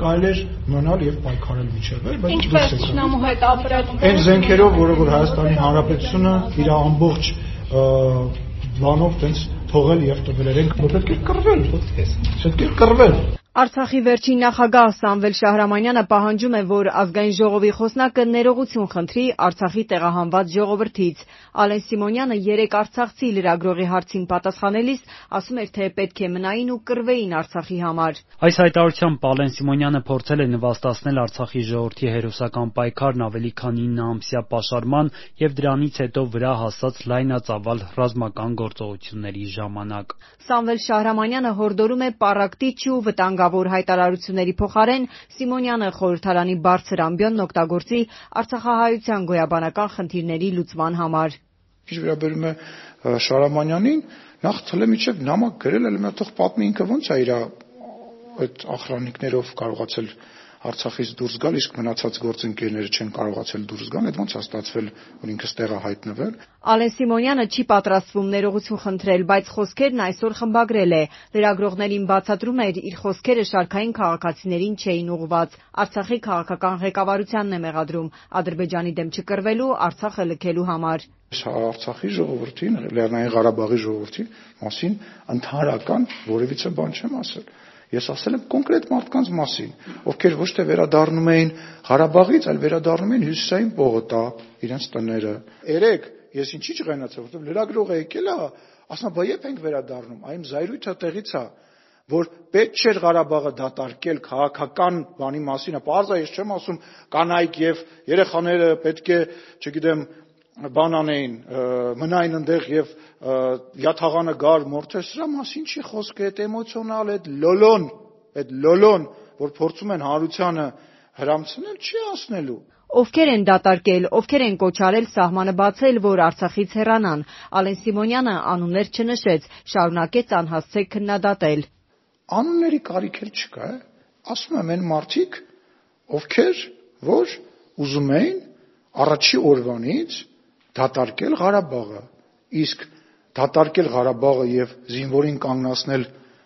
կարելի էր մնալ եւ պայքարել միջև, բայց ինչպես Թշնամու հետ ապրել։ Այն զենքերով, որ Հայաստանի Հանրապետությունը իր ամբողջ բանով տենց թողել եւ տվել են, պետք է կռվել, պետք է կռվել։ Արցախի վերջին նախագահ Սամվել Շահրամանյանը պահանջում է, որ ազգային ժողովի խոսնակը ներողություն խնդրի Արցախի տեղահանված ժողովրդից։ Ալեն Սիմոնյանը երեկ արցախցի լրագրողի հարցին պատասխանելիս ասում էր, թե պետք է մնային ու կռվեին Արցախի համար։ Այս հայտարարությամբ Ալեն Սիմոնյանը փորձել է նվաստացնել Արցախի ժողովրդի հերոսական պայքարն ավելի քան 9 ամսյա պաշարման եւ դրանից հետո վրա հասած լայնածավալ ռազմական գործողությունների ժամանակ։ Սամվել Շահրամանյանը հորդորում է պառակտիչ ու վտանգավոր հայտարարությունների փոխարեն Սիմոնյանը խորհրդարանի բարձր ամբիոնն օգտագործի արցախահայության գոյաբանական խնդիրների լուծման համար։ Ինչ վերաբերում է Շահրամանյանին, նախ թլե միջև նամակ գրել էլ մա թող պատմի ինքը ոնց է իր այդ ախրանիկներով կարողացել Արցախից դուրս գալ, իսկ մնացած գործընկերները չեն կարողացել դուրս գալ, այդ ոնց է ստացվել, որ ինքը ստեղ է հայտնվել։ Ալեն Սիմոնյանը չի պատրաստվում ներողություն խնդրել, բայց խոսքերն այսօր խմբագրել է։ Լրագրողներին բացատրում էր, իր խոսքերը շարքային քաղաքացիներին չէին ուղղված, Արցախի քաղաքական ղեկավարությանն է մեղադրում Ադրբեջանի դեմ չկռվելու, Արցախը լքելու համար։ Արցախի ժողովրդին, Լեռնային Ղարաբաղի ժողովրդի մասին ընդհանրական որևիցե բան չեմ ասել։ Ես ասել եմ կոնկրետ մարդկանց մասին, ովքեր ոչ թե վերադառնում էին Ղարաբաղից, այլ վերադառնում էին Հյուսիսային պողոտա, իրենց տները։ Երեք ես ինչի չղայնացա, որովհետև լրագրողը եկել է, ասում բա երբ ենք վերադառնում, այ իմ զայրույթը տեղից է, որ պետք չէր Ղարաբաղը դատարկել քաղաքական բանի մասին, պարզ է, ես չեմ ասում կանայք եւ երեխաները պետք է, չգիտեմ, բան անեին, մնային այնտեղ եւ յաթաղանը գար մորթեր, սրա մասին չի խոսքը, այդ էմոցիոնալ, այդ լոլոն, որ փորձում են հանրությանը հրամցնել, չի ասնելու։ Ովքեր են դատարկել, ովքեր են կոչարել սահմանը բացել, որ Արցախից հեռանան, Ալեն Սիմոնյանը անուններ չնշեց, շարունակեց անհասցե քննադատել։ Անունների կարիք էլ չկա, ասում եմ այն մարդիկ, ովքեր որ ուզում էին առաջի օրվանից դատարկել Ղարաբաղը, իսկ դատարկել Ղարաբաղը եւ զինվորին կանգնացնել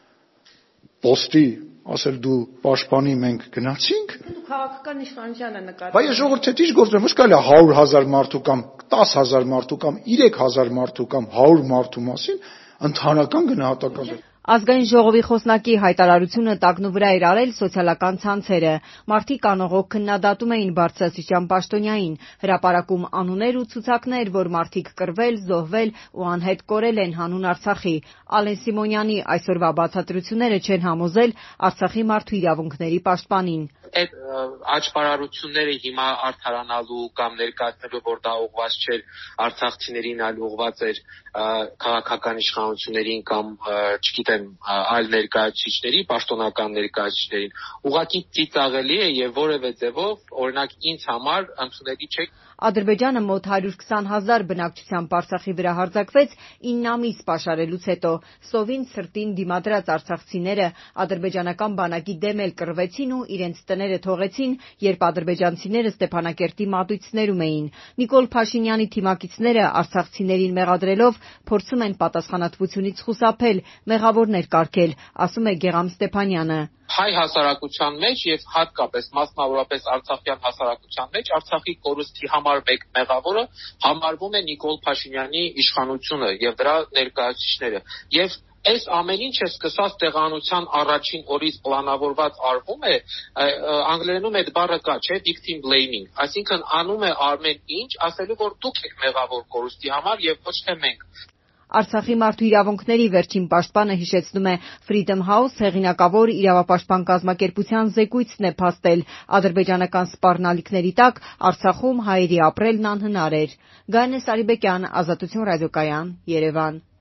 պոստի, ասել դու պաշտպանի մենք գնացինք։ Քաղաքական իշխանությանը նկատի։ Բայց ժողովուրդ հետ ինչ գործում, ոչ կարելի է 100,000 մարդու կամ 10,000 մարդու կամ 3,000 մարդու կամ 100 մարդու մասին ընդհանրական գնահատական։ Ազգային ժողովի խոսնակի հայտարարությունը տակնու վրա էր արել սոցիալական ցանցերը։ Մարդիկ անողոք քննադատում էին բարձրաստիճան պաշտոնյային, հրապարակում անուններ ու ցուցակներ, որ մարդիկ կռվել, զոհվել ու անհետ կորել են հանուն Արցախի։ Ալեն Սիմոնյանի այսօրվա բացատրությունները չեն համոզել Արցախի մարդու իրավունքների պաշտպանին։ Այդ աճպարարությունները հիմա արդարանալու կամ ներկայացնելու, որ դա ուղղված չէր արցախցիներին, այլ ուղղված էր քաղաքական իշխանություններին կամ չգիտեմ այլ ներկայացուցիչների, պաշտոնական ներկայացուցիչներին, ուղղակի ծիծաղելի է եւ որևէ ձևով օրինակ ինձ համար ընդունելի չէ։ Ադրբեջանը մոտ 120,000 բնակչությամբ Արցախի վրա հարձակվեց 9 ամիս պաշարելուց հետո։ Սովին սրտին դիմադրած արցախցիները ադրբեջանական բանակի դեմ էլ կռվեցին ու իրենց տները թողեցին, երբ ադրբեջանցիները Ստեփանակերտի մատույցներում էին։ Նիկոլ Փաշինյանի թիմակիցները արցախցիներին մեղադրելով փորձում են պատասխանատվությունից խուսափել, մեղավորներ կարգել, ասում է Գեղամ Ստեփանյանը։ Հայ հասարակության մեջ եւ հատկապես մասնավորապես արցախյան հասարակության մեջ Արցախի կորուստի համար մեկ մեղավորը համարվում է Նիկոլ Փաշինյանի իշխանությունը եւ դրա ներկայացուցիչները եւ այս ամեն ինչը սկսած տեղանության առաջին օրից պլանավորված արվում է, անգլերենում այդ բառը կա, չէ, victim blaming, այսինքն անում է ամեն ինչ, ասելու որ դուք եք մեղավոր կորուստի համար եւ ոչ թե մենք։ Արցախի մարդու իրավունքների վերջին պաշտպանը հիշեցնում է Freedom House հեղինակավոր իրավապաշտպան կազմակերպության զեկույցն է փաստել ադրբեջանական սպառնալիքների տակ Արցախում հայերի ապրելն անհնար էր։ Գայանե Սարիբեկյան, Ազատություն ռադիոկայան, Երևան։